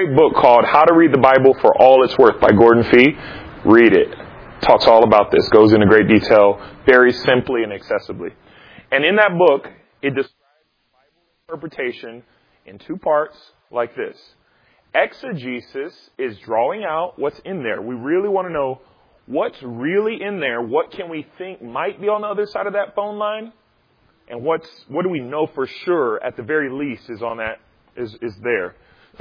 great book called How to Read the Bible for All It's Worth by Gordon Fee. Read it. Talks all about this. Goes into great detail, very simply and accessibly. And in that book, it describes Bible interpretation in two parts like this. Exegesis is drawing out what's in there. We really want to know what's really in there. What can we think might be on the other side of that phone line? And what do we know for sure at the very least is on that is there.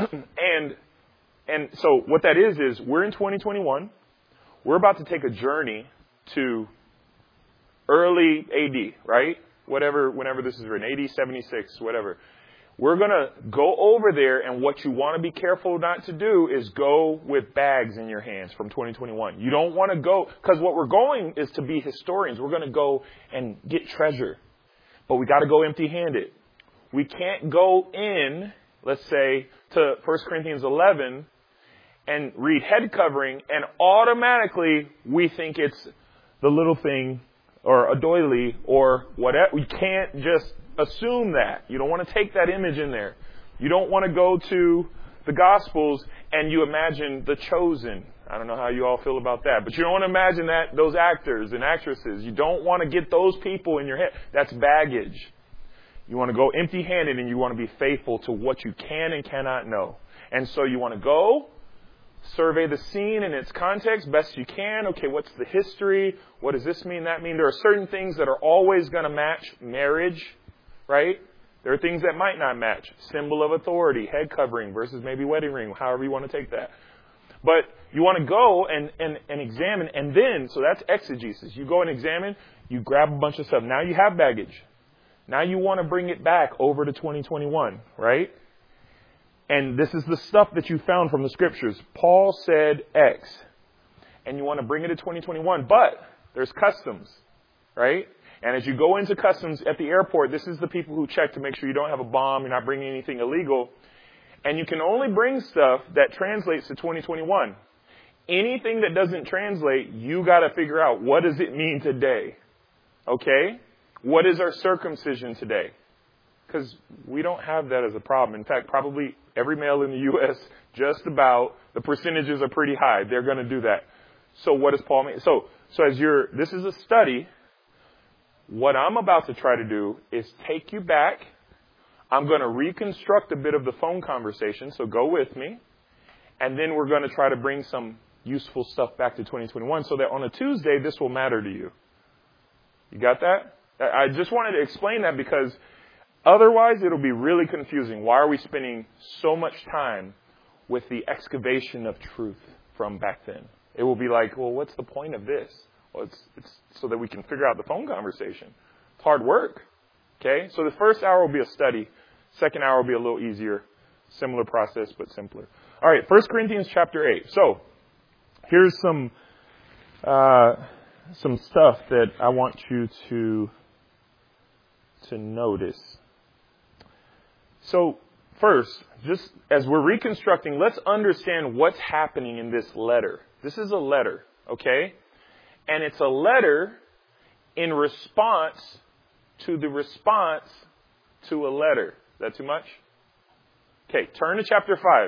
And so what that is we're in 2021. We're about to take a journey to early AD, right? Whenever this is written, AD 76, whatever. We're going to go over there, and what you want to be careful not to do is go with bags in your hands from 2021. You don't want to go, because what we're going is to be historians. We're going to go and get treasure. But we got to go empty-handed. We can't go in, let's say, to 1 Corinthians 11 and read head covering, and automatically we think it's the little thing or a doily or whatever. We can't just assume that. You don't want to take that image in there. You don't want to go to the Gospels and you imagine the chosen. I don't know how you all feel about that, but you don't want to imagine that those actors and actresses. You don't want to get those people in your head. That's baggage. You want to go empty-handed, and you want to be faithful to what you can and cannot know. And so you want to go, survey the scene in its context best you can. Okay, what's the history? What does this mean, that mean? There are certain things that are always going to match marriage, right? There are things that might not match. Symbol of authority, head covering versus maybe wedding ring, however you want to take that. But you want to go and examine, and then, so that's exegesis. You go and examine, you grab a bunch of stuff. Now you have baggage. Now you want to bring it back over to 2021, right? And this is the stuff that you found from the scriptures. Paul said X. And you want to bring it to 2021. But there's customs, right? And as you go into customs at the airport, this is the people who check to make sure you don't have a bomb, you're not bringing anything illegal. And you can only bring stuff that translates to 2021. Anything that doesn't translate, you got to figure out, what does it mean today? Okay? What is our circumcision today? Because we don't have that as a problem. In fact, probably every male in the U.S., just about, the percentages are pretty high. They're going to do that. So what does Paul mean? So this is a study. What I'm about to try to do is take you back. I'm going to reconstruct a bit of the phone conversation, so go with me. And then we're going to try to bring some useful stuff back to 2021 so that on a Tuesday, this will matter to you. You got that? I just wanted to explain that because otherwise it'll be really confusing. Why are we spending so much time with the excavation of truth from back then? It will be like, well, what's the point of this? Well, it's so that we can figure out the phone conversation. It's hard work. Okay? So the first hour will be a study. Second hour will be a little easier. Similar process, but simpler. All right, 1 Corinthians chapter 8. So here's some stuff that I want you to notice. So first, just as we're reconstructing, let's understand what's happening in this letter. This is a letter, okay? And it's a letter in response to the response to a letter. Is that too much? Okay, turn to chapter 5.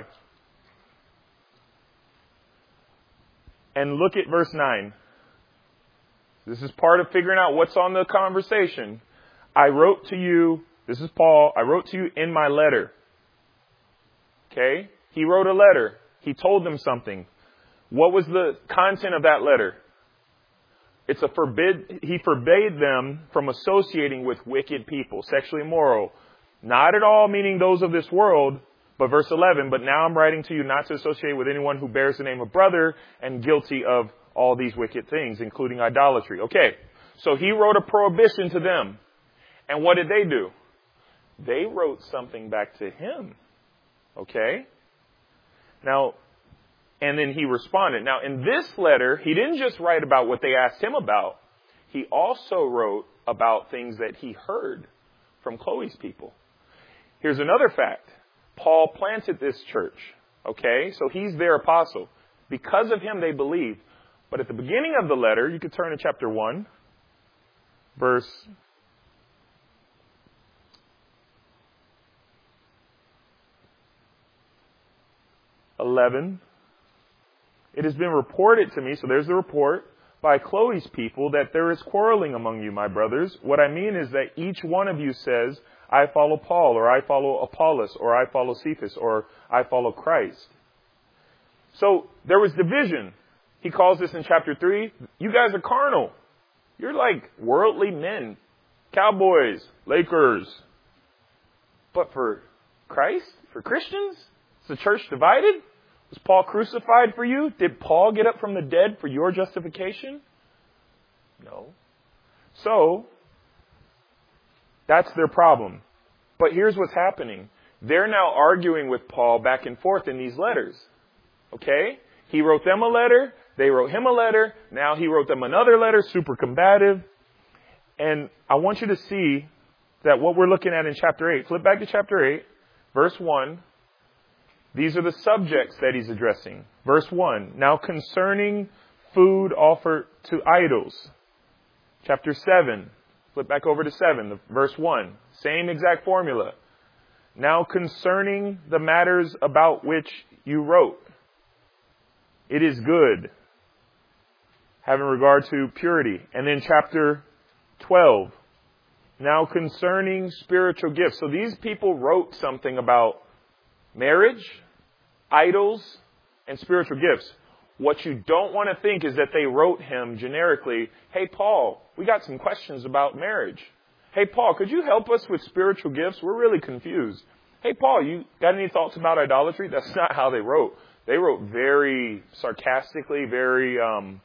And look at verse 9. This is part of figuring out what's on the conversation. I wrote to you, this is Paul, I wrote to you in my letter. Okay? He wrote a letter. He told them something. What was the content of that letter? It's he forbade them from associating with wicked people, sexually immoral. Not at all meaning those of this world, but verse 11, but now I'm writing to you not to associate with anyone who bears the name of brother and guilty of all these wicked things, including idolatry. Okay, so he wrote a prohibition to them. And what did they do? They wrote something back to him. Okay? Now, and then he responded. Now, in this letter, he didn't just write about what they asked him about. He also wrote about things that he heard from Chloe's people. Here's another fact. Paul planted this church. Okay? So he's their apostle. Because of him, they believed. But at the beginning of the letter, you could turn to chapter 1, verse 11. It has been reported to me, so there's the report, by Chloe's people that there is quarreling among you, my brothers. What I mean is that each one of you says, I follow Paul, or I follow Apollos, or I follow Cephas, or I follow Christ. So there was division. He calls this in chapter 3, you guys are carnal. You're like worldly men, Cowboys, Lakers. But for Christ, for Christians, is the church divided? Was Paul crucified for you? Did Paul get up from the dead for your justification? No. So, that's their problem. But here's what's happening. They're now arguing with Paul back and forth in these letters. Okay? He wrote them a letter. They wrote him a letter. Now he wrote them another letter, super combative. And I want you to see that what we're looking at in chapter 8, flip back to chapter 8, verse 1. These are the subjects that he's addressing. Verse 1, now concerning food offered to idols. Chapter 7, flip back over to 7, verse 1, same exact formula. Now concerning the matters about which you wrote, it is good, having regard to purity. And then chapter 12, now concerning spiritual gifts. So these people wrote something about marriage, idols, and spiritual gifts. What you don't want to think is that they wrote him generically, hey, Paul, we got some questions about marriage. Hey, Paul, could you help us with spiritual gifts? We're really confused. Hey, Paul, you got any thoughts about idolatry? That's not how they wrote. They wrote very sarcastically, very,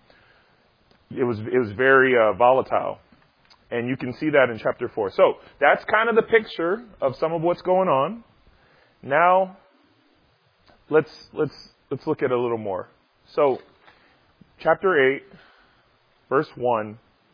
it was very volatile. And you can see that in chapter 4. So that's kind of the picture of some of what's going on. Now, let's look at it a little more. So, chapter 8, verse 1.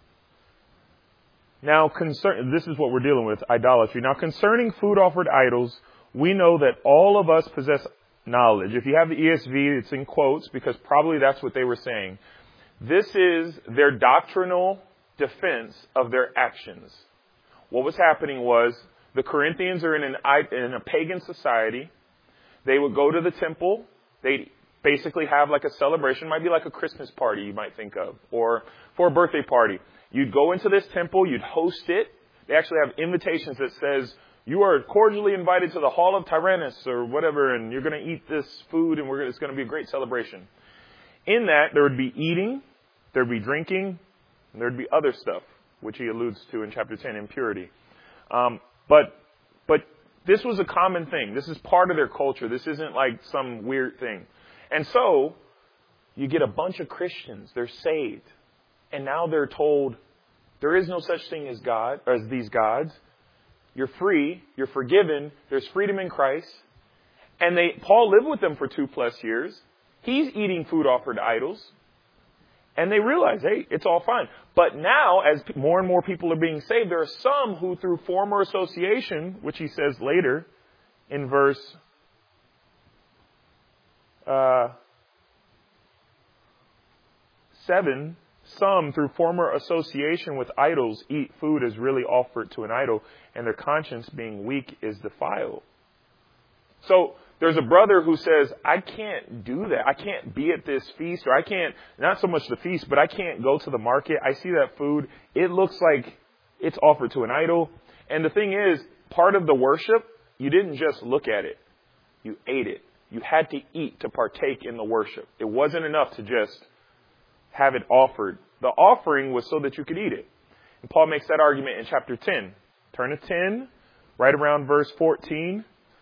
Now, this is what we're dealing with, idolatry. Now, concerning food offered idols, we know that all of us possess knowledge. If you have the ESV, it's in quotes because probably that's what they were saying. This is their doctrinal defense of their actions. What was happening was the Corinthians are in a pagan society. They would go to the temple. They'd basically have like a celebration. It might be like a Christmas party you might think of, or for a birthday party. You'd go into this temple. You'd host it. They actually have invitations that says, you are cordially invited to the Hall of Tyrannus or whatever, and you're going to eat this food, and it's going to be a great celebration. In that, there would be eating, there would be drinking, and there would be other stuff, which he alludes to in chapter 10, impurity. But this was a common thing. This is part of their culture. This isn't like some weird thing. And so, you get a bunch of Christians. They're saved. And now they're told, there is no such thing as God, or as these gods. You're free. You're forgiven. There's freedom in Christ. And Paul lived with them for 2+ years. He's eating food offered to idols. And they realize, hey, it's all fine. But now, as more and more people are being saved, there are some who, through former association, which he says later in verse 7, some, through former association with idols, eat food as really offered to an idol, and their conscience, being weak, is defiled. So, there's a brother who says, I can't do that. I can't be at this feast, or I can't, not so much the feast, but I can't go to the market. I see that food. It looks like it's offered to an idol. And the thing is, part of the worship, you didn't just look at it. You ate it. You had to eat to partake in the worship. It wasn't enough to just have it offered. The offering was so that you could eat it. And Paul makes that argument in chapter 10. Turn to 10, right around verse 14.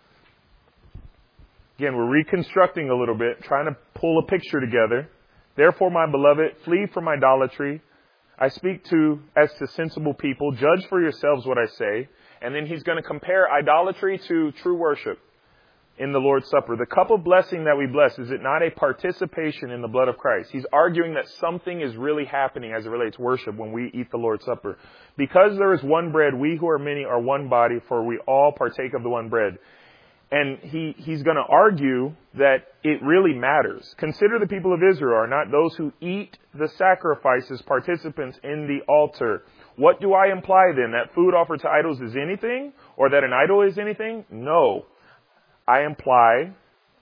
Again, we're reconstructing a little bit, trying to pull a picture together. Therefore, my beloved, flee from idolatry. I speak as to sensible people. Judge for yourselves what I say. And then he's going to compare idolatry to true worship in the Lord's Supper. The cup of blessing that we bless, is it not a participation in the blood of Christ? He's arguing that something is really happening as it relates to worship when we eat the Lord's Supper. Because there is one bread, we who are many are one body, for we all partake of the one bread. And he's going to argue that it really matters. Consider the people of Israel are not those who eat the sacrifices participants in the altar. What do I imply then? That food offered to idols is anything? Or that an idol is anything? No. I imply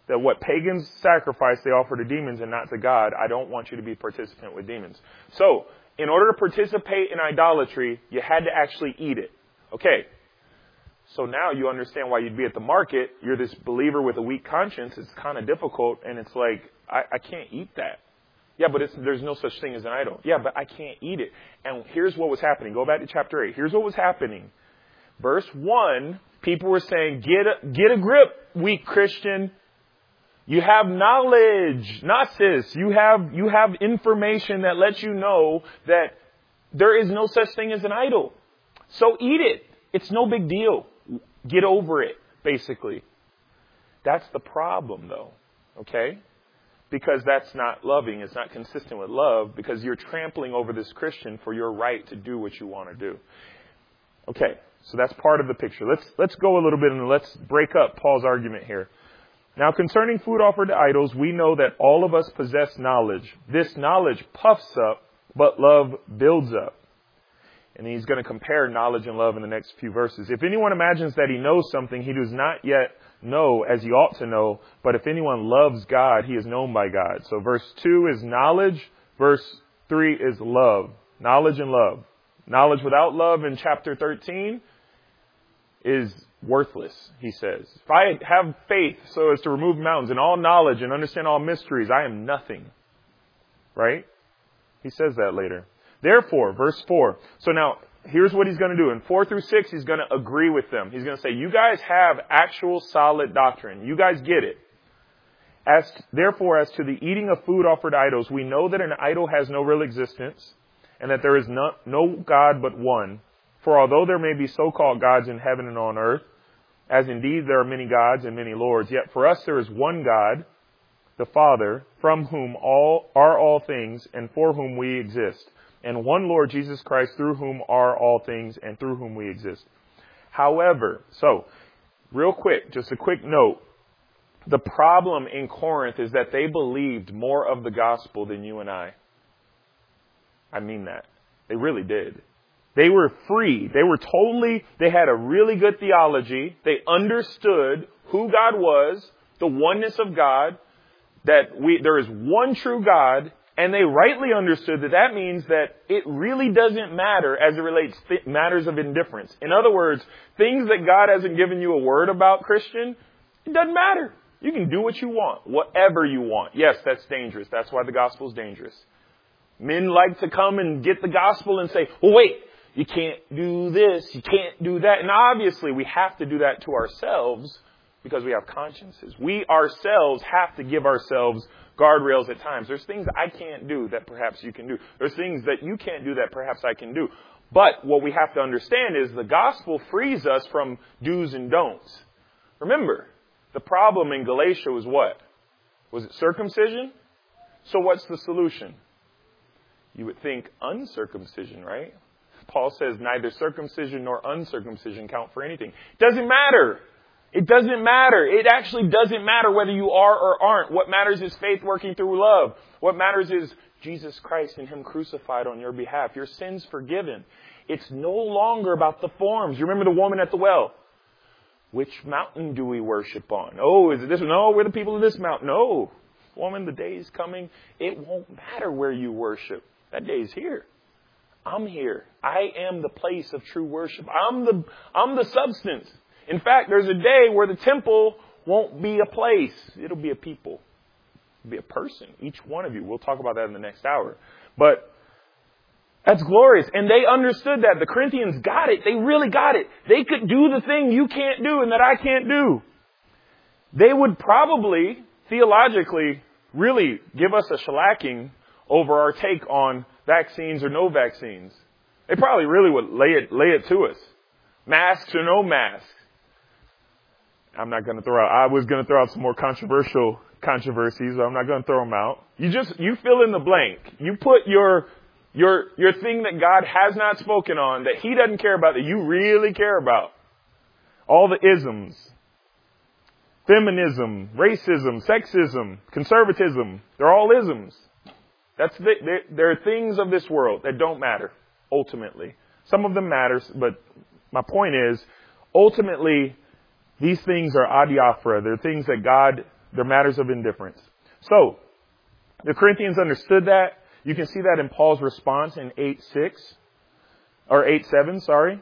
that what pagans sacrifice, they offer to demons and not to God. I don't want you to be a participant with demons. So, in order to participate in idolatry, you had to actually eat it. Okay. So now you understand why you'd be at the market. You're this believer with a weak conscience. It's kind of difficult. And it's like, I can't eat that. Yeah, but there's no such thing as an idol. Yeah, but I can't eat it. And here's what was happening. Go back to chapter 8. Here's what was happening. Verse 1, people were saying, get a grip, weak Christian. You have knowledge, gnosis. You have information that lets you know that there is no such thing as an idol. So eat it. It's no big deal. Get over it, basically. That's the problem, though. Okay? Because that's not loving. It's not consistent with love because you're trampling over this Christian for your right to do what you want to do. Okay, so that's part of the picture. Let's go a little bit and let's break up Paul's argument here. Now, concerning food offered to idols, we know that all of us possess knowledge. This knowledge puffs up, but love builds up. And he's going to compare knowledge and love in the next few verses. If anyone imagines that he knows something, he does not yet know as he ought to know. But if anyone loves God, he is known by God. So verse 2 is knowledge. Verse 3 is love. Knowledge and love. Knowledge without love in chapter 13 is worthless, he says. If I have faith so as to remove mountains and all knowledge and understand all mysteries, I am nothing. Right? He says that later. Therefore, verse 4. So now, here's what he's going to do. In 4 through 6, he's going to agree with them. He's going to say, you guys have actual solid doctrine. You guys get it. Therefore, as to the eating of food offered to idols, we know that an idol has no real existence, and that there is no God but one. For although there may be so-called gods in heaven and on earth, as indeed there are many gods and many lords, yet for us there is one God, the Father, from whom are all things, and for whom we exist. And one Lord Jesus Christ, through whom are all things and through whom we exist. However, so, real quick, just a quick note. The problem in Corinth is that they believed more of the gospel than you and I. I mean that. They really did. They were free. They had a really good theology. They understood who God was, the oneness of God, that there is one true God. And they rightly understood that means that it really doesn't matter as it relates to matters of indifference. In other words, things that God hasn't given you a word about, Christian, it doesn't matter. You can do what you want, whatever you want. Yes, that's dangerous. That's why the gospel is dangerous. Men like to come and get the gospel and say, well, wait, you can't do this, you can't do that. And obviously we have to do that to ourselves because we have consciences. We ourselves have to give ourselves guardrails at times. There's things I can't do that perhaps you can do. There's things that you can't do that perhaps I can do. But what we have to understand is the gospel frees us from do's and don'ts. Remember, the problem in Galatia was what? Was it circumcision? So what's the solution? You would think uncircumcision, right? Paul says neither circumcision nor uncircumcision count for anything. It doesn't matter. It doesn't matter. It actually doesn't matter whether you are or aren't. What matters is faith working through love. What matters is Jesus Christ and Him crucified on your behalf. Your sins forgiven. It's no longer about the forms. You remember the woman at the well? Which mountain do we worship on? Oh, is it this one? No, we're the people of this mountain. No. Woman, the day is coming. It won't matter where you worship. That day is here. I'm here. I am the place of true worship. I'm the substance. In fact, there's a day where the temple won't be a place. It'll be a people. It'll be a person. Each one of you. We'll talk about that in the next hour. But that's glorious. And they understood that. The Corinthians got it. They really got it. They could do the thing you can't do and that I can't do. They would probably, theologically, really give us a shellacking over our take on vaccines or no vaccines. They probably really would lay it to us. Masks or no masks. I was going to throw out some more controversial controversies, but I'm not going to throw them out. You fill in the blank. You put your thing that God has not spoken on, that He doesn't care about, that you really care about. All the isms. Feminism, racism, sexism, conservatism. They're all isms. They're things of this world that don't matter, ultimately. Some of them matters, but my point is, ultimately, these things are adiaphora. They're things that God They're matters of indifference. So, the Corinthians understood that. You can see that in Paul's response in 8:6, or 8:7, sorry.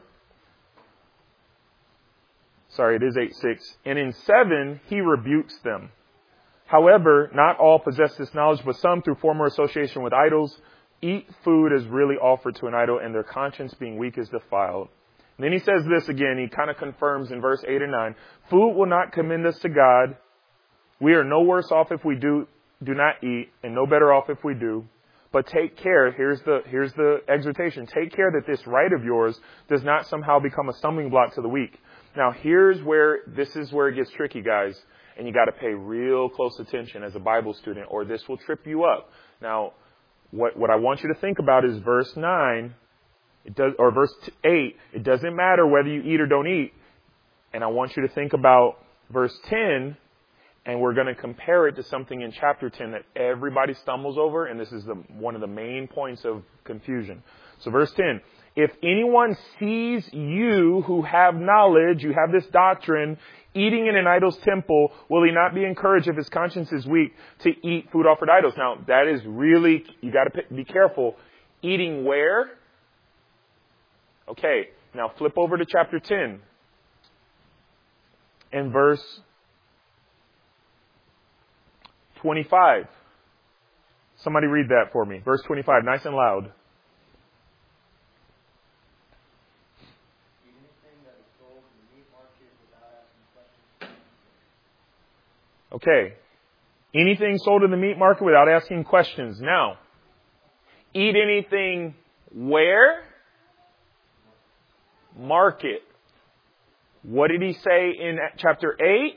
Sorry, it is 8:6. And in 7, he rebukes them. However, not all possess this knowledge, but some, through former association with idols, eat food as really offered to an idol, and their conscience, being weak, is defiled. And then he says this again. He kind of confirms in verse 8 and 9. Food will not commend us to God. We are no worse off if we do not eat, and no better off if we do. But take care. Here's the exhortation. Take care that this right of yours does not somehow become a stumbling block to the weak. Now, this is where it gets tricky, guys. And you got to pay real close attention as a Bible student, or this will trip you up. Now, what I want you to think about is verse 9, or verse 8. It doesn't matter whether you eat or don't eat. And I want you to think about verse 10, and we're going to compare it to something in chapter 10 that everybody stumbles over, and this is one of the main points of confusion. So verse 10, if anyone sees you who have knowledge, you have this doctrine, eating in an idol's temple, will he not be encouraged if his conscience is weak to eat food offered to idols? Now, that is really, you got to be careful. Eating where? Okay, now flip over to chapter 10 and verse 25. Somebody read that for me. Verse 25, nice and loud. Okay. Anything sold in the meat market without asking questions. Now, eat anything where? Market. What did he say in chapter 8?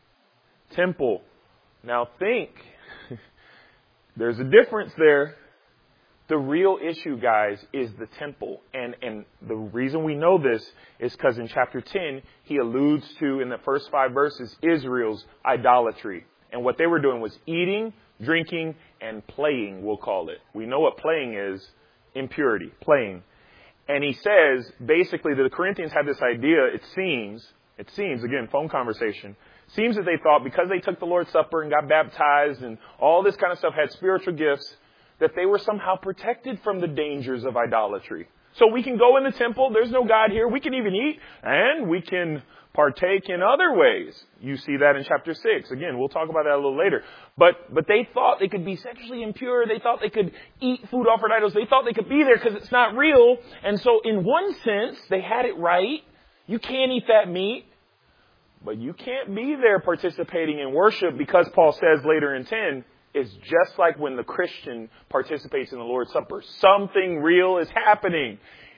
Temple. Now think. There's a difference there. The real issue, guys, is the temple. And the reason we know this is because in chapter 10, he alludes to, in the first 5 verses, Israel's idolatry. And what they were doing was eating, drinking, and playing, we'll call it. We know what playing is, impurity, playing. And he says, basically, that the Corinthians had this idea, it seems, again, phone conversation, seems that they thought because they took the Lord's Supper and got baptized and all this kind of stuff, had spiritual gifts, that they were somehow protected from the dangers of idolatry. So we can go in the temple, there's no God here, we can even eat, and we can partake in other ways. You see that in chapter 6. Again, we'll talk about that a little later. But they thought they could be sexually impure, they thought they could eat food offered to idols, they thought they could be there because it's not real. And so in one sense, they had it right. You can't eat that meat, but you can't be there participating in worship because Paul says later in 10, it's just like when the Christian participates in the Lord's Supper. Something real is happening.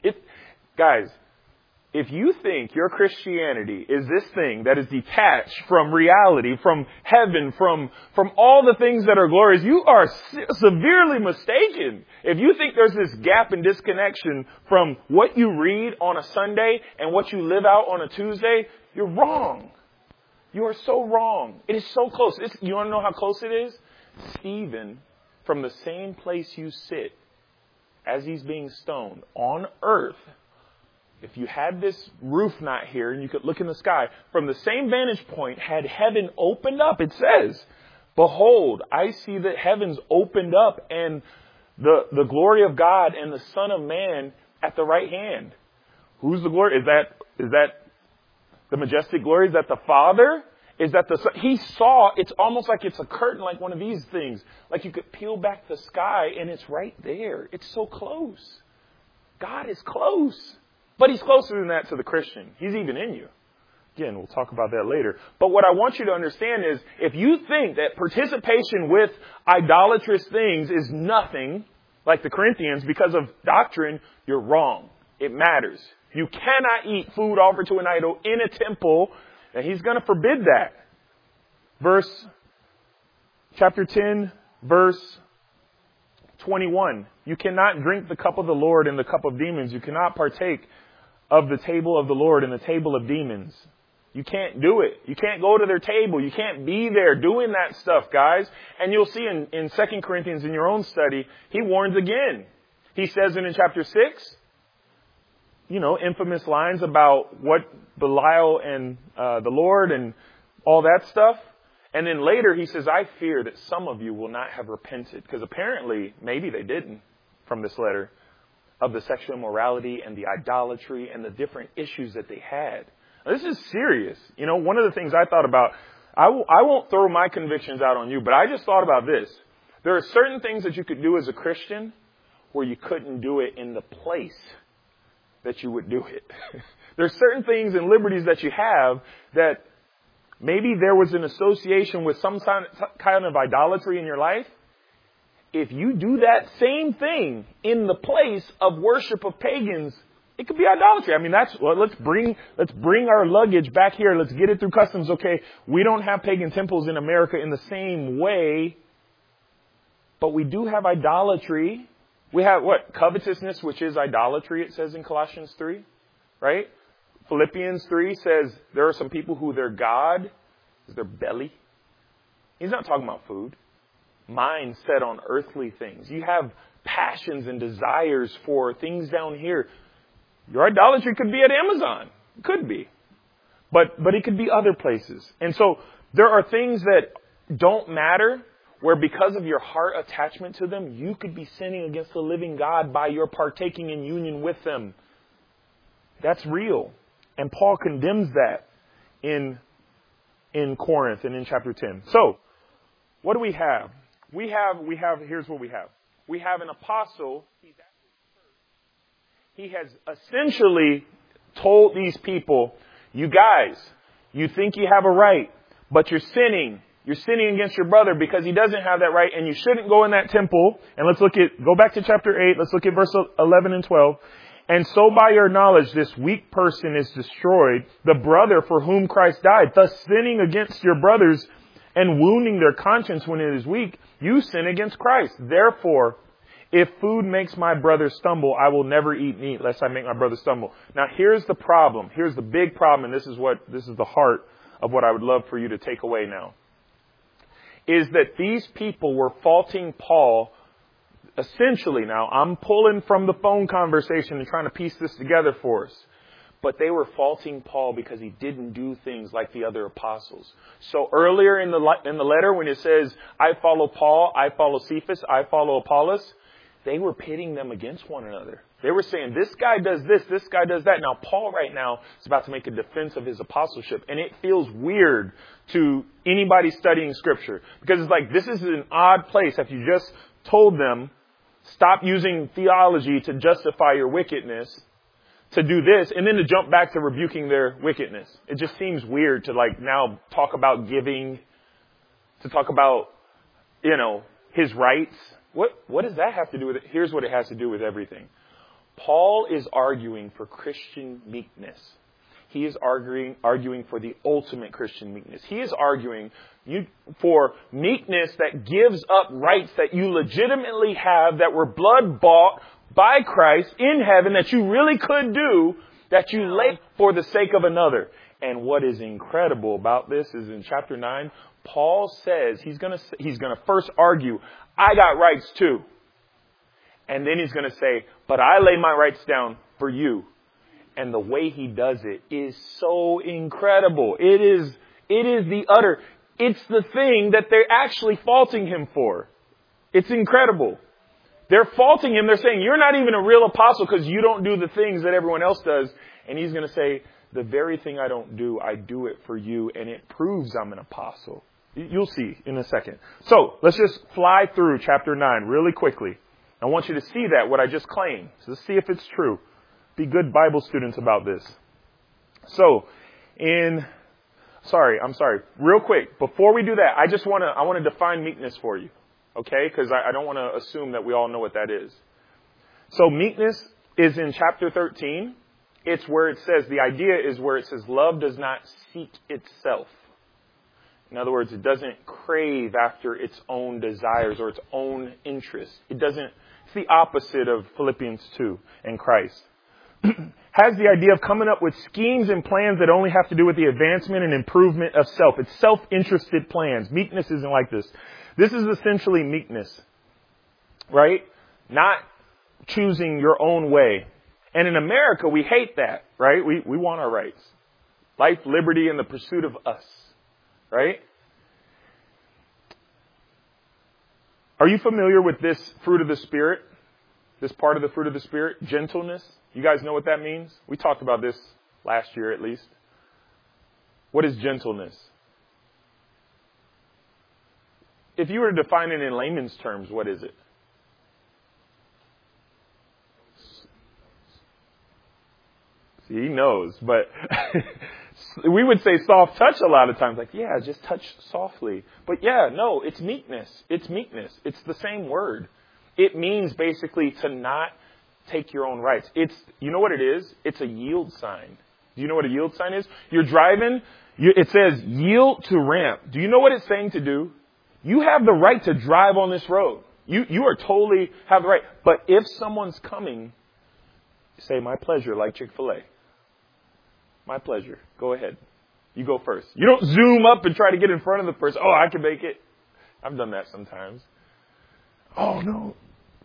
Guys, if you think your Christianity is this thing that is detached from reality, from heaven, from all the things that are glorious, you are severely mistaken. If you think there's this gap and disconnection from what you read on a Sunday and what you live out on a Tuesday, you're wrong. You are so wrong. It is so close. You want to know how close it is? Stephen, from the same place you sit as he's being stoned on earth, if you had this roof not here and you could look in the sky, from the same vantage point, had heaven opened up, it says, behold, I see the heavens opened up and the glory of God and the Son of Man at the right hand. Who's the glory? Is that the majestic glory? Is that the Father? Is that he saw, it's almost like it's a curtain, like one of these things. Like you could peel back the sky and it's right there. It's so close. God is close. But he's closer than that to the Christian. He's even in you. Again, we'll talk about that later. But what I want you to understand is, if you think that participation with idolatrous things is nothing, like the Corinthians, because of doctrine, you're wrong. It matters. You cannot eat food offered to an idol in a temple, and he's going to forbid that. Chapter 10, verse 21. You cannot drink the cup of the Lord and the cup of demons. You cannot partake of the table of the Lord and the table of demons. You can't do it. You can't go to their table. You can't be there doing that stuff, guys. And you'll see in 2 Corinthians in your own study, he warns again. He says in chapter 6, infamous lines about what Belial and the Lord and all that stuff. And then later he says, I fear that some of you will not have repented. Because apparently, maybe they didn't from this letter, of the sexual immorality and the idolatry and the different issues that they had. Now, this is serious. You know, one of the things I thought about, I won't throw my convictions out on you, but I just thought about this. There are certain things that you could do as a Christian where you couldn't do it in the place that you would do it. There's certain things and liberties that you have that maybe there was an association with some kind of idolatry in your life. If you do that same thing in the place of worship of pagans, it could be idolatry. I mean, let's bring our luggage back here. Let's get it through customs. Okay, we don't have pagan temples in America in the same way, but we do have idolatry. We have what? Covetousness, which is idolatry, it says in Colossians 3, right? Philippians 3 says there are some people who their God is their belly. He's not talking about food. Mind set on earthly things. You have passions and desires for things down here. Your idolatry could be at Amazon. It could be. But it could be other places. And so there are things that don't matter where because of your heart attachment to them, you could be sinning against the living God by your partaking in union with them. That's real. And Paul condemns that in Corinth and in chapter 10. So, what do we have? We have, here's what we have. We have an apostle. He has essentially told these people, you guys, you think you have a right, but you're sinning. You're sinning against your brother because he doesn't have that right, and you shouldn't go in that temple. And go back to chapter 8. Let's look at verse 11 and 12. And so by your knowledge, this weak person is destroyed, the brother for whom Christ died, thus sinning against your brothers and wounding their conscience when it is weak, you sin against Christ. Therefore, if food makes my brother stumble, I will never eat meat lest I make my brother stumble. Now, here's the problem. Here's the big problem, and this is the heart of what I would love for you to take away now, is that these people were faulting Paul. Essentially, now, I'm pulling from the phone conversation and trying to piece this together for us. But they were faulting Paul because he didn't do things like the other apostles. So earlier in the letter when it says, I follow Paul, I follow Cephas, I follow Apollos, they were pitting them against one another. They were saying, this guy does this guy does that. Now, Paul right now is about to make a defense of his apostleship. And it feels weird to anybody studying Scripture. Because it's like, this is an odd place. If you just told them, stop using theology to justify your wickedness, to do this, and then to jump back to rebuking their wickedness. It just seems weird to now talk about giving, to talk about, his rights. What does that have to do with it? Here's what it has to do with everything. Paul is arguing for Christian meekness. He is arguing for the ultimate Christian meekness. He is arguing for meekness that gives up rights that you legitimately have, that were blood bought by Christ in heaven, that you really could do, that you lay for the sake of another. And what is incredible about this is in chapter 9, Paul says he's going to first argue, I got rights too. And then he's going to say, but I lay my rights down for you. And the way he does it is so incredible. It's the thing that they're actually faulting him for. It's incredible. They're faulting him. They're saying, you're not even a real apostle because you don't do the things that everyone else does. And he's going to say, the very thing I don't do, I do it for you. And it proves I'm an apostle. You'll see in a second. So let's just fly through chapter 9 really quickly. I want you to see what I just claimed. So let's see if it's true. Be good Bible students about this. So I'm sorry. Real quick, before we do that, I want to define meekness for you. Okay? Because I don't want to assume that we all know what that is. So meekness is in chapter 13. It's where it says, the idea is where it says, love does not seek itself. In other words, it doesn't crave after its own desires or its own interests. It's the opposite of Philippians 2 and Christ. Has the idea of coming up with schemes and plans that only have to do with the advancement and improvement of self. It's self-interested plans. Meekness isn't like this. This is essentially meekness, right? Not choosing your own way. And in America, we hate that, right? We want our rights. Life, liberty, and the pursuit of us, right? Are you familiar with this fruit of the Spirit? This part of the fruit of the Spirit? Gentleness. You guys know what that means? We talked about this last year at least. What is gentleness? If you were to define it in layman's terms, what is it? See, he knows, but we would say soft touch a lot of times. Like, yeah, just touch softly. But yeah, no, it's meekness. It's meekness. It's the same word. It means basically to not take your own rights. You know what it is? It's a yield sign. Do you know what a yield sign is? You're driving. It says yield to ramp. Do you know what it's saying to do? You have the right to drive on this road. You are totally have the right. But if someone's coming, say, my pleasure, like Chick-fil-A. My pleasure. Go ahead. You go first. You don't zoom up and try to get in front of the person. Oh, I can make it. I've done that sometimes. Oh, no.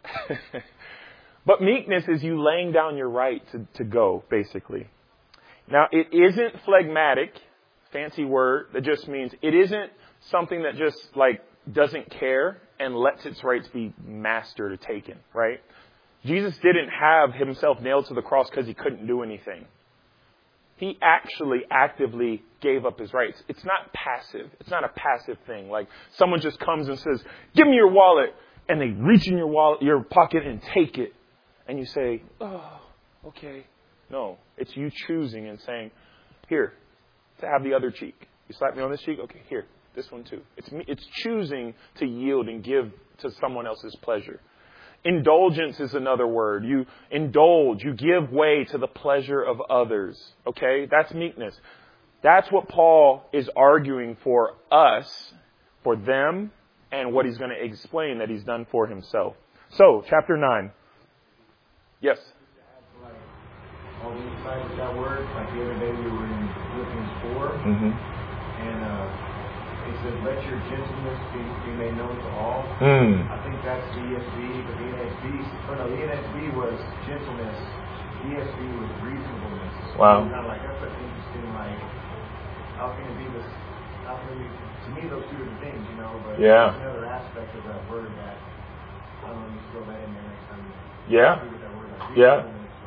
But meekness is you laying down your right to go, basically. Now, it isn't phlegmatic, fancy word, that just means it isn't something that just like doesn't care and lets its rights be mastered or taken, right? Jesus didn't have himself nailed to the cross because he couldn't do anything. He actually actively gave up his rights. It's not passive. It's not a passive thing. Like someone just comes and says, give me your wallet. And they reach in your pocket and take it. And you say, oh, okay. No, it's you choosing and saying, here, to have the other cheek. You slap me on this cheek? Okay, here, this one too. It's choosing to yield and give to someone else's pleasure. Indulgence is another word. You indulge, you give way to the pleasure of others. Okay, that's meekness. That's what Paul is arguing for us, for them, and what he's going to explain that he's done for himself. So, chapter 9. Yes? All the inside of that word, like the other day we were in Philippians 4, and it says, let your gentleness be made known to all. I think that's the ESV, but the NSV was gentleness, the ESV was reasonableness. Wow. Kind of like, that's an interesting, like, how can it be this, to me those two different things, you know, but yeah. There's another aspect of that word that, I don't know, you throw that in there next time. Yeah. With that word, like, yeah.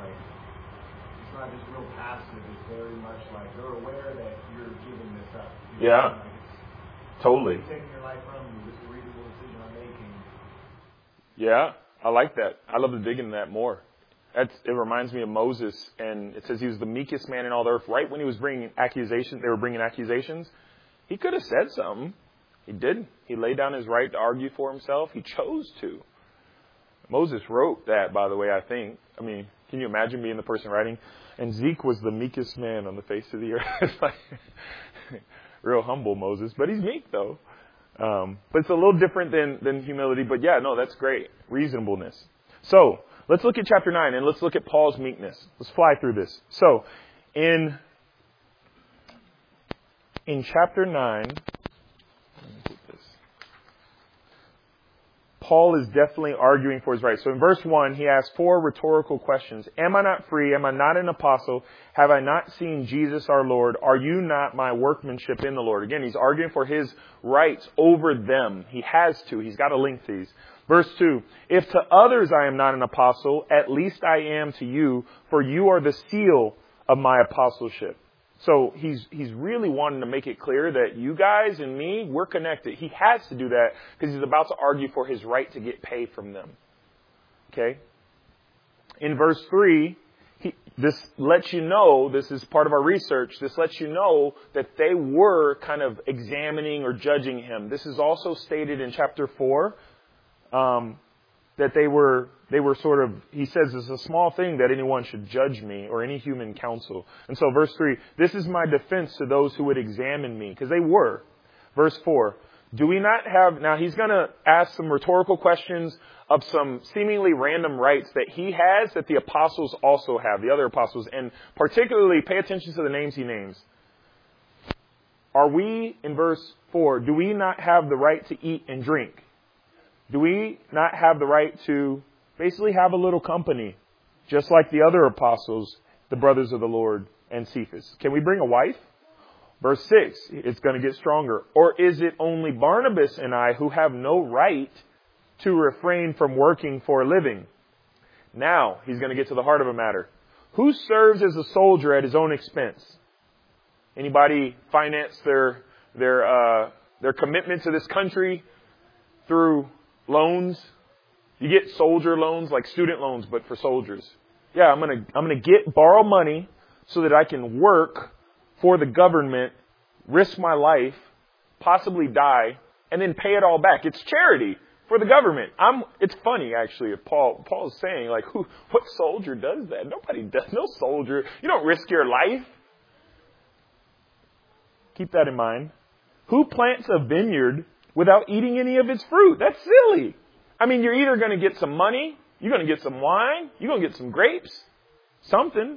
It's not just real passive. It's very much like they're aware that you're giving this up. Yeah. Like totally. Taking your life from you. This is a reasonable decision I'm making. Yeah, I like that. I love to dig into that more. It reminds me of Moses, and it says he was the meekest man in all the earth. Right when he was bringing accusations, they were bringing accusations. He could have said something. He didn't. He laid down his right to argue for himself. He chose to. Moses wrote that, by the way, I think. I mean, can you imagine being the person writing? And Zeke was the meekest man on the face of the earth. It's like, real humble Moses. But he's meek, though. But it's a little different than humility. But yeah, no, that's great. Reasonableness. So, let's look at chapter 9, and let's look at Paul's meekness. Let's fly through this. So, in chapter 9... Paul is definitely arguing for his rights. So in verse 1, he asks 4 rhetorical questions. Am I not free? Am I not an apostle? Have I not seen Jesus our Lord? Are you not my workmanship in the Lord? Again, he's arguing for his rights over them. He has to. He's got to link these. Verse 2, if to others I am not an apostle, at least I am to you, for you are the seal of my apostleship. So he's really wanting to make it clear that you guys and me, we're connected. He has to do that because he's about to argue for his right to get paid from them. Okay? In verse 3, this lets you know, this is part of our research, this lets you know that they were kind of examining or judging him. This is also stated in chapter 4, that they were sort of, he says, it's a small thing that anyone should judge me or any human counsel. And so verse 3, this is my defense to those who would examine me, because they were. Verse 4, do we not have, now he's going to ask some rhetorical questions of some seemingly random rights that he has that the apostles also have, the other apostles, and particularly pay attention to the names he names. Are we, in verse 4, do we not have the right to eat and drink? Do we not have the right to basically have a little company, just like the other apostles, the brothers of the Lord, and Cephas? Can we bring a wife? Verse 6, it's going to get stronger. Or is it only Barnabas and I who have no right to refrain from working for a living. Now, he's going to get to the heart of a matter. Who serves as a soldier at his own expense? Anybody finance their commitment to this country through loans? You get soldier loans, like student loans, but for soldiers. Yeah, I'm gonna borrow money so that I can work for the government, risk my life, possibly die, and then pay it all back. It's charity for the government. It's funny actually. If Paul's saying like, what soldier does that? Nobody does. No soldier. You don't risk your life. Keep that in mind. Who plants a vineyard without eating any of its fruit? That's silly. I mean, you're either going to get some money, you're going to get some wine, you're going to get some grapes, something.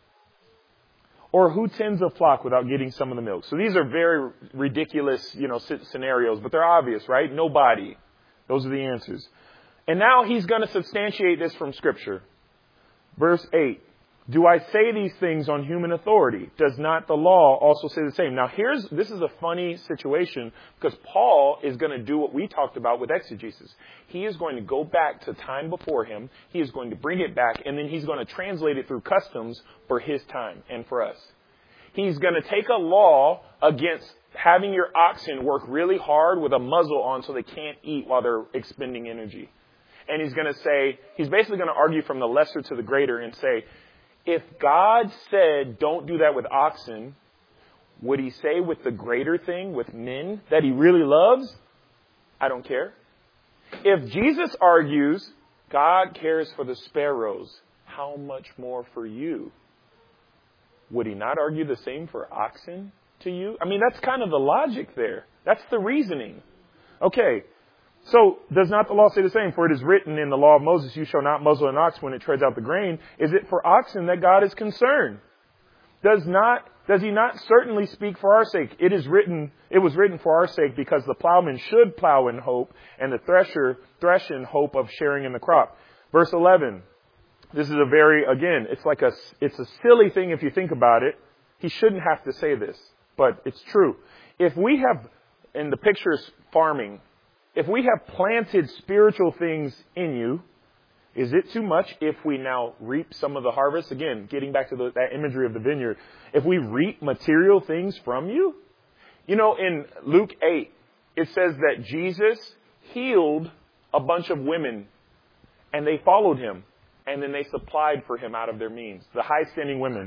Or who tends a flock without getting some of the milk? So these are very ridiculous, scenarios, but they're obvious, right? Nobody. Those are the answers. And now he's going to substantiate this from Scripture. Verse 8. Do I say these things on human authority? Does not the law also say the same? Now this is a funny situation because Paul is going to do what we talked about with exegesis. He is going to go back to time before him. He is going to bring it back and then he's going to translate it through customs for his time and for us. He's going to take a law against having your oxen work really hard with a muzzle on so they can't eat while they're expending energy. And he's basically going to argue from the lesser to the greater and say, if God said don't do that with oxen, would he say with the greater thing, with men, that he really loves? I don't care. If Jesus argues God cares for the sparrows, how much more for you? Would he not argue the same for oxen to you? I mean, that's kind of the logic there. That's the reasoning. Okay. So, does not the law say the same? For it is written in the law of Moses, you shall not muzzle an ox when it treads out the grain. Is it for oxen that God is concerned? Does he not certainly speak for our sake? It was written for our sake because the plowman should plow in hope and the thresher thresh in hope of sharing in the crop. Verse 11. This is it's a silly thing if you think about it. He shouldn't have to say this, but it's true. If we have, and the picture is farming, if we have planted spiritual things in you, is it too much if we now reap some of the harvest? Again, getting back to that imagery of the vineyard. If we reap material things from you? In Luke 8, it says that Jesus healed a bunch of women and they followed him and then they supplied for him out of their means. The high-standing women.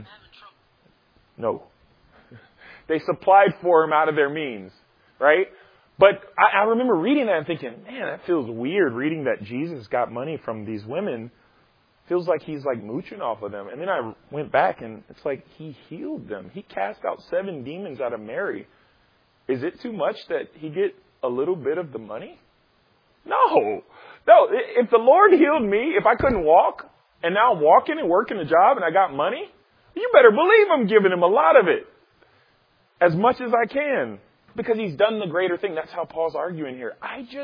No. They supplied for him out of their means, right? But I remember reading that and thinking, man, that feels weird, reading that Jesus got money from these women. Feels like he's like mooching off of them. And then I went back and it's like he healed them. He cast out 7 demons out of Mary. Is it too much that he get a little bit of the money? No. If the Lord healed me, if I couldn't walk, and now I'm walking and working a job and I got money, you better believe I'm giving him a lot of it. As much as I can. Because he's done the greater thing. That's how Paul's arguing here.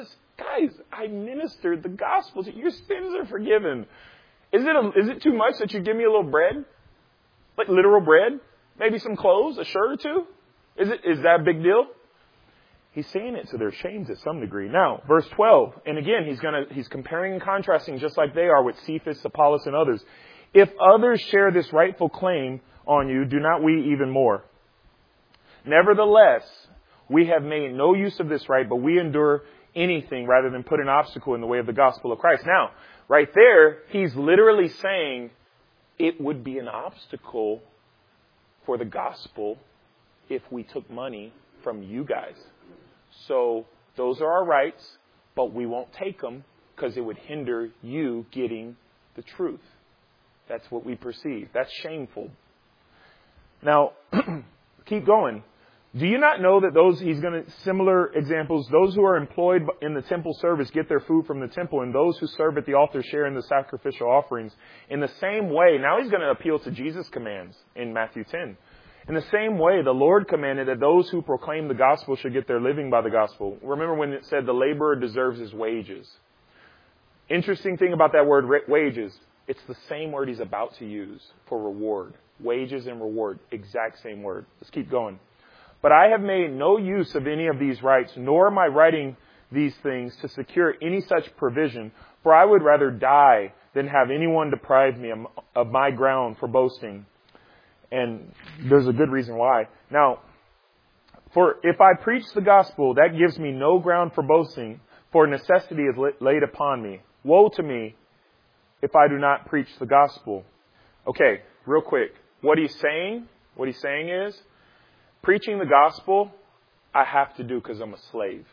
I ministered the gospel. Your sins are forgiven. Is it too much that you give me a little bread? Like literal bread? Maybe some clothes, a shirt or two? Is that a big deal? He's saying it to their shame to some degree. Now, verse 12. And again, he's comparing and contrasting just like they are with Cephas, Apollos, and others. If others share this rightful claim on you, do not we even more? Nevertheless, we have made no use of this right, but we endure anything rather than put an obstacle in the way of the gospel of Christ. Now, right there, he's literally saying it would be an obstacle for the gospel if we took money from you guys. So those are our rights, but we won't take them because it would hinder you getting the truth. That's what we perceive. That's shameful. Now, keep going. Do you not know that similar examples, those who are employed in the temple service get their food from the temple, and those who serve at the altar share in the sacrificial offerings? In the same way, now he's going to appeal to Jesus' commands in Matthew 10. In the same way, the Lord commanded that those who proclaim the gospel should get their living by the gospel. Remember when it said the laborer deserves his wages. Interesting thing about that word wages, it's the same word he's about to use for reward. Wages and reward, exact same word. Let's keep going. But I have made no use of any of these rights, nor am I writing these things to secure any such provision, for I would rather die than have anyone deprive me of my ground for boasting. And there's a good reason why. Now, for if I preach the gospel, that gives me no ground for boasting, for necessity is laid upon me. Woe to me if I do not preach the gospel. Okay, real quick. What he's saying is, preaching the gospel, I have to do because I'm a slave.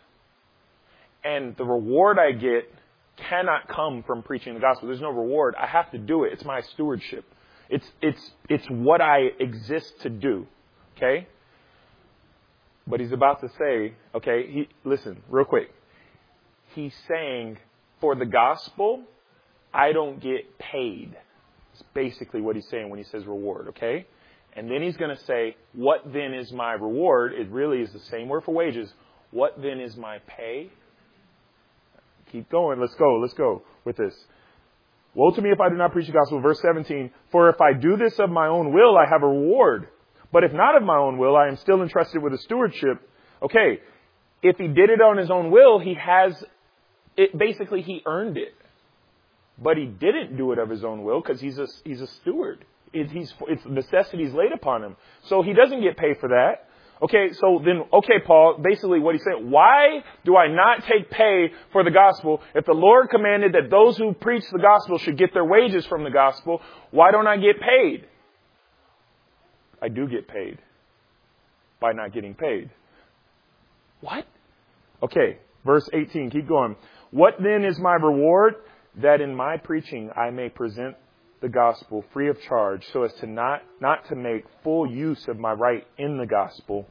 And the reward I get cannot come from preaching the gospel. There's no reward. I have to do it. It's my stewardship. It's what I exist to do. Okay? But he's about to say, okay, listen, real quick. He's saying, for the gospel, I don't get paid. It's basically what he's saying when he says reward, okay? And then he's going to say, what then is my reward? It really is the same word for wages. What then is my pay? Keep going. Let's go with this. Woe to me if I do not preach the gospel. Verse 17, for if I do this of my own will, I have a reward. But if not of my own will, I am still entrusted with a stewardship. Okay, if he did it on his own will, he has it. Basically, he earned it. But he didn't do it of his own will because he's a steward. It's necessities laid upon him. So he doesn't get paid for that. Okay, so then, Paul, basically what he's saying, why do I not take pay for the gospel? If the Lord commanded that those who preach the gospel should get their wages from the gospel, why don't I get paid? I do get paid by not getting paid. What? Okay, verse 18, keep going. What then is my reward? That in my preaching I may present the gospel free of charge, so as to not to make full use of my right in the gospel.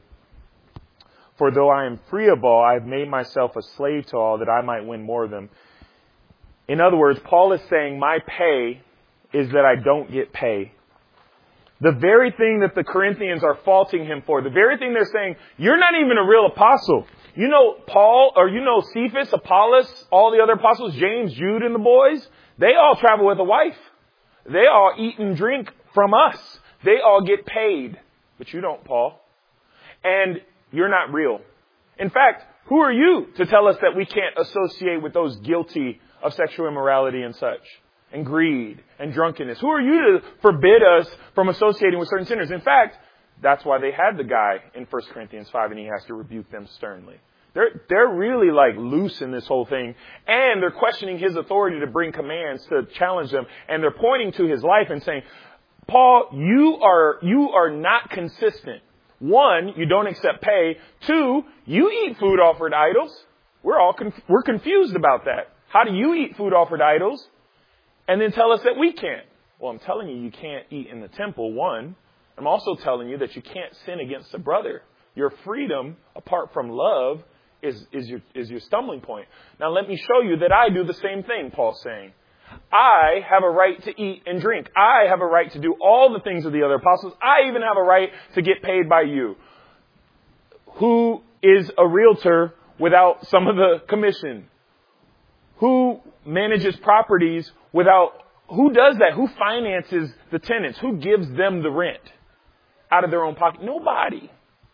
For though I am free of all, I have made myself a slave to all, that I might win more of them. In other words, Paul is saying my pay is that I don't get pay. The very thing that the Corinthians are faulting him for, the very thing they're saying, you're not even a real apostle. You know Paul, or you know Cephas, Apollos, all the other apostles, James, Jude, and the boys, they all travel with a wife. They all eat and drink from us. They all get paid. But you don't, Paul. And you're not real. In fact, who are you to tell us that we can't associate with those guilty of sexual immorality and such? And greed and drunkenness. Who are you to forbid us from associating with certain sinners? In fact, that's why they had the guy in 1 Corinthians 5 and he has to rebuke them sternly. They're really like loose in this whole thing. And they're questioning his authority to bring commands to challenge them. And they're pointing to his life and saying, Paul, you are not consistent. One, you don't accept pay. Two, you eat food offered idols. We're confused about that. How do you eat food offered idols? And then tell us that we can't. Well, I'm telling you can't eat in the temple, one. I'm also telling you that you can't sin against a brother. Your freedom, apart from love, is your stumbling point. Now let me show you that I do the same thing, Paul's saying. I have a right to eat and drink. I have a right to do all the things of the other apostles. I even have a right to get paid by you. Who is a realtor without some of the commission? Who manages properties who does that? Who finances the tenants? Who gives them the rent out of their own pocket? Nobody.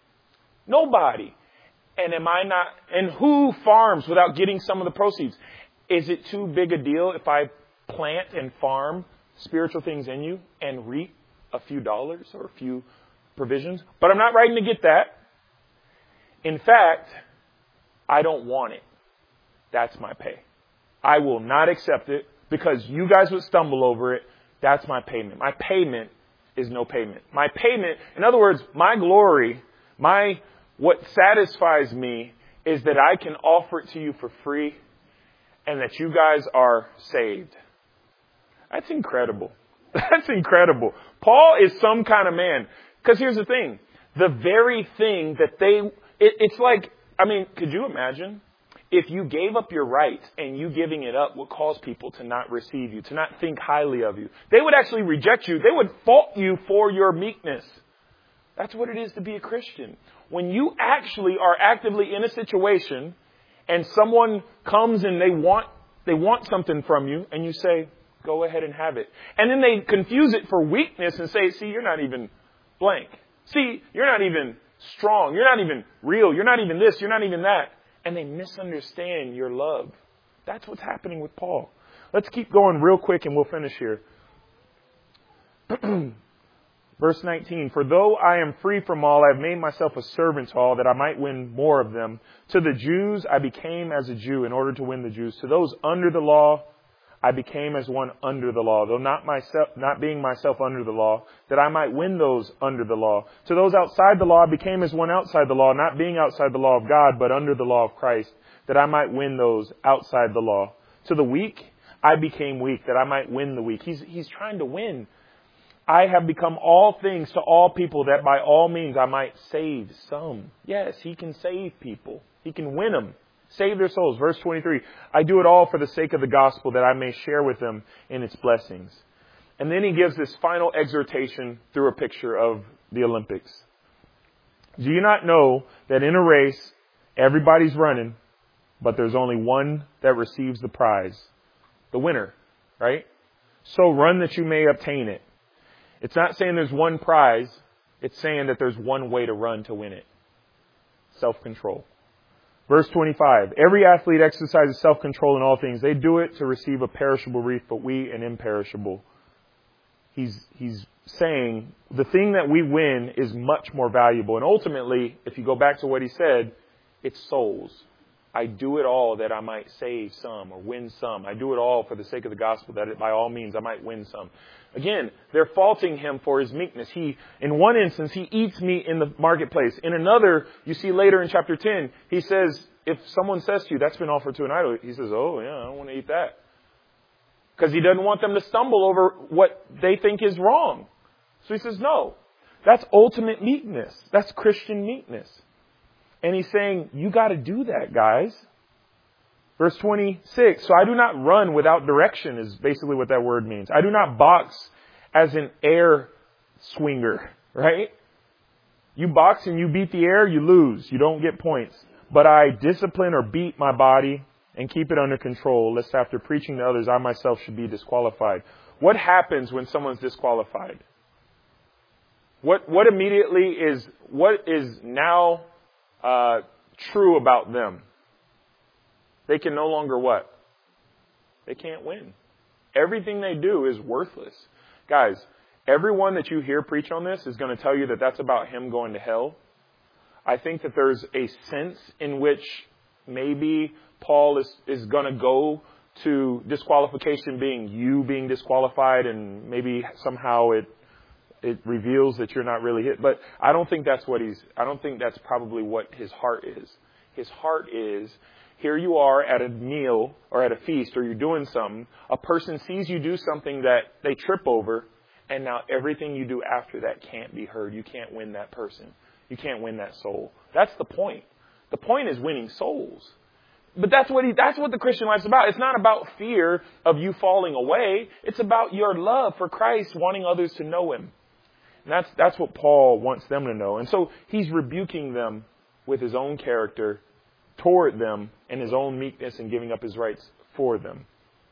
And who farms without getting some of the proceeds? Is it too big a deal if I plant and farm spiritual things in you and reap a few dollars or a few provisions? But I'm not writing to get that. In fact, I don't want it. That's my pay. I will not accept it because you guys would stumble over it. That's my payment. My payment is no payment. My payment, in other words, my glory, what satisfies me is that I can offer it to you for free and that you guys are saved. That's incredible. That's incredible. Paul is some kind of man. Because here's the thing. The very thing that it's like, could you imagine if you gave up your rights and you giving it up would cause people to not receive you, to not think highly of you? They would actually reject you. They would fault you for your meekness. That's what it is to be a Christian. When you actually are actively in a situation and someone comes and they want something from you and you say, go ahead and have it. And then they confuse it for weakness and say, see, you're not even blank. See, you're not even strong. You're not even real. You're not even this. You're not even that. and they misunderstand your love. That's what's happening with Paul. Let's keep going real quick and we'll finish here. Verse 19, for though I am free from all, I have made myself a servant to all, that I might win more of them. To the Jews, I became as a Jew in order to win the Jews. To those under the law, I became as one under the law, though not being myself under the law, that I might win those under the law. To those outside the law, I became as one outside the law, not being outside the law of God, but under the law of Christ, that I might win those outside the law. To the weak, I became weak, that I might win the weak. He's trying to win. I have become all things to all people, that by all means I might save some. Yes, he can save people. He can win them. Save their souls. Verse 23, I do it all for the sake of the gospel, that I may share with them in its blessings. And then he gives this final exhortation through a picture of the Olympics. Do you not know that in a race, everybody's running, but there's only one that receives the prize? The winner, right? So run that you may obtain it. It's not saying there's one prize. It's saying that there's one way to run to win it. Self-control. Verse 25, every athlete exercises self-control in all things. They do it to receive a perishable wreath, but we an imperishable. He's saying the thing that we win is much more valuable. And ultimately, if you go back to what he said, it's souls. I do it all that I might save some or win some. I do it all for the sake of the gospel, that by all means I might win some. Again, they're faulting him for his meekness. In one instance, he eats meat in the marketplace. In another, you see later in chapter 10, he says, if someone says to you, that's been offered to an idol, he says, oh yeah, I don't want to eat that. Because he doesn't want them to stumble over what they think is wrong. So he says, no, that's ultimate meekness. That's Christian meekness. And he's saying, you got to do that, guys. Verse 26, so I do not run without direction is basically what that word means. I do not box as an air swinger, right? You box and you beat the air, you lose. You don't get points. But I discipline or beat my body and keep it under control, lest after preaching to others, I myself should be disqualified. What happens when someone's disqualified? What is now true about them? They can no longer what? They can't win. Everything they do is worthless. Guys, everyone that you hear preach on this is going to tell you that that's about him going to hell. I think that there's a sense in which maybe Paul is going to go to disqualification being you being disqualified, and maybe somehow it reveals that you're not really hit. But I don't think that's probably what his heart is. His heart is, here you are at a meal or at a feast or you're doing something. A person sees you do something that they trip over, and now everything you do after that can't be heard. You can't win that person. You can't win that soul. That's the point. The point is winning souls. But that's what the Christian life's about. It's not about fear of you falling away. It's about your love for Christ, wanting others to know him. And that's what Paul wants them to know. And so he's rebuking them with his own character toward them and his own meekness and giving up his rights for them.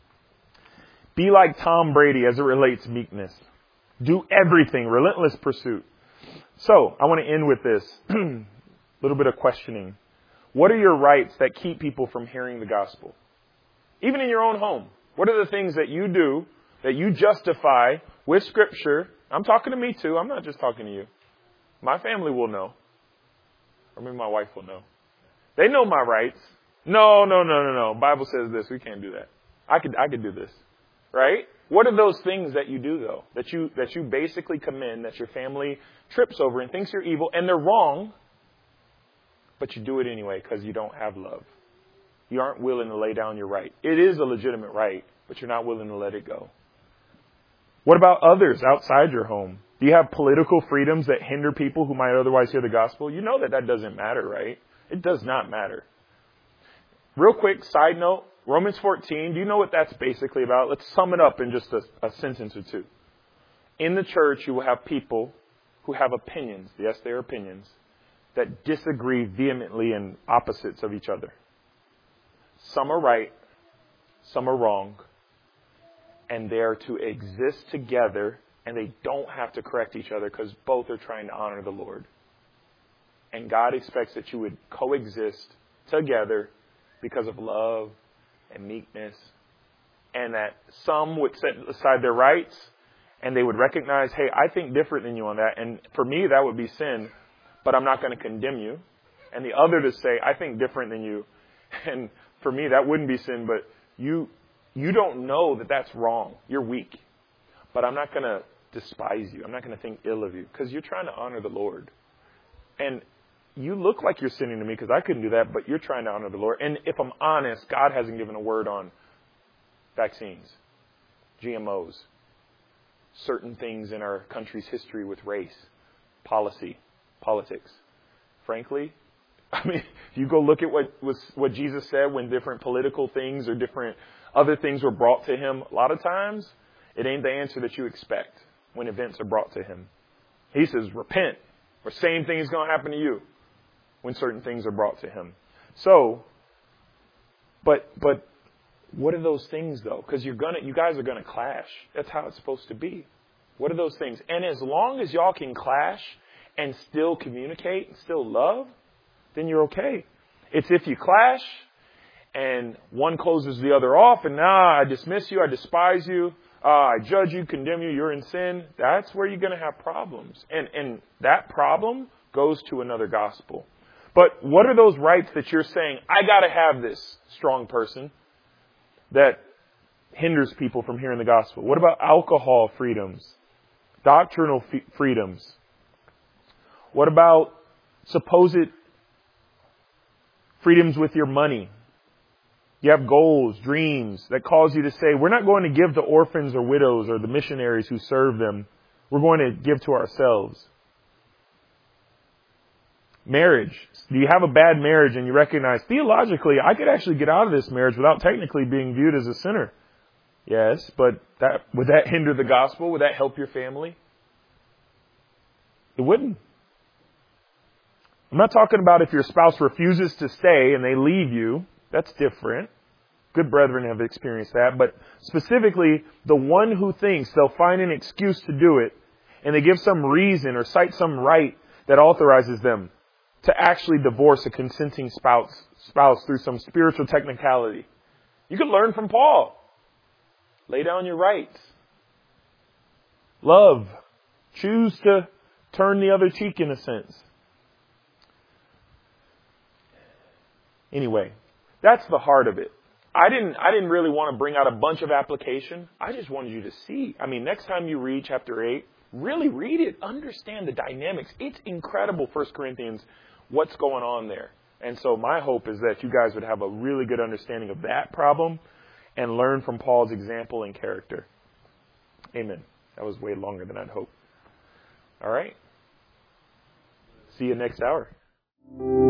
Be like Tom Brady as it relates to meekness. Do everything. Relentless pursuit. So I want to end with this. A little bit of questioning. What are your rights that keep people from hearing the gospel? Even in your own home. What are the things that you do that you justify with Scripture? I'm talking to me too. I'm not just talking to you. My family will know. Or maybe my wife will know. They know my rights. No. Bible says this. We can't do that. I could do this. Right? What are those things that you do though? That you basically commend, that your family trips over and thinks you're evil, and they're wrong, but you do it anyway because you don't have love. You aren't willing to lay down your right. It is a legitimate right, but you're not willing to let it go. What about others outside your home? Do you have political freedoms that hinder people who might otherwise hear the gospel? You know that doesn't matter, right? It does not matter. Real quick side note, Romans 14, do you know what that's basically about? Let's sum it up in just a sentence or two. In the church, you will have people who have opinions. Yes, they are opinions that disagree vehemently and opposites of each other. Some are right, some are wrong, and they are to exist together, and they don't have to correct each other because both are trying to honor the Lord. And God expects that you would coexist together because of love and meekness, and that some would set aside their rights and they would recognize, hey, I think different than you on that, and for me that would be sin, but I'm not going to condemn you. And the other to say, I think different than you, and for me that wouldn't be sin, but you don't know that that's wrong. You're weak, but I'm not going to despise you. I'm not going to think ill of you because you're trying to honor the Lord. And you look like you're sinning to me because I couldn't do that, but you're trying to honor the Lord. And if I'm honest, God hasn't given a word on vaccines, GMOs, certain things in our country's history with race, policy, politics. Frankly, I mean, if you go look at what Jesus said when different political things or different other things were brought to him, a lot of times it ain't the answer that you expect when events are brought to him. He says, repent, or same thing is going to happen to you when certain things are brought to him. So, but what are those things though? Because you guys are going to clash. That's how it's supposed to be. What are those things? And as long as y'all can clash and still communicate and still love, then you're okay. It's if you clash and one closes the other off and I dismiss you, I despise you, I judge you, condemn you, you're in sin. That's where you're going to have problems. And that problem goes to another gospel. But what are those rights that you're saying, I got to have this strong person that hinders people from hearing the gospel? What about alcohol freedoms? Doctrinal freedoms? What about supposed freedoms with your money? You have goals, dreams that cause you to say, we're not going to give to orphans or widows or the missionaries who serve them. We're going to give to ourselves. Marriage. Do you have a bad marriage and you recognize, theologically, I could actually get out of this marriage without technically being viewed as a sinner? Yes, but would that hinder the gospel? Would that help your family? It wouldn't. I'm not talking about if your spouse refuses to stay and they leave you. That's different. Good brethren have experienced that. But specifically, the one who thinks they'll find an excuse to do it, and they give some reason or cite some right that authorizes them to actually divorce a consenting spouse through some spiritual technicality. You can learn from Paul. Lay down your rights. Love. Choose to turn the other cheek in a sense. Anyway, that's the heart of it. I didn't really want to bring out a bunch of application. I just wanted you to see. I mean, next time you read chapter 8, really read it. Understand the dynamics. It's incredible, 1 Corinthians, what's going on there. And so my hope is that you guys would have a really good understanding of that problem and learn from Paul's example and character. Amen. That was way longer than I'd hoped. All right. See you next hour.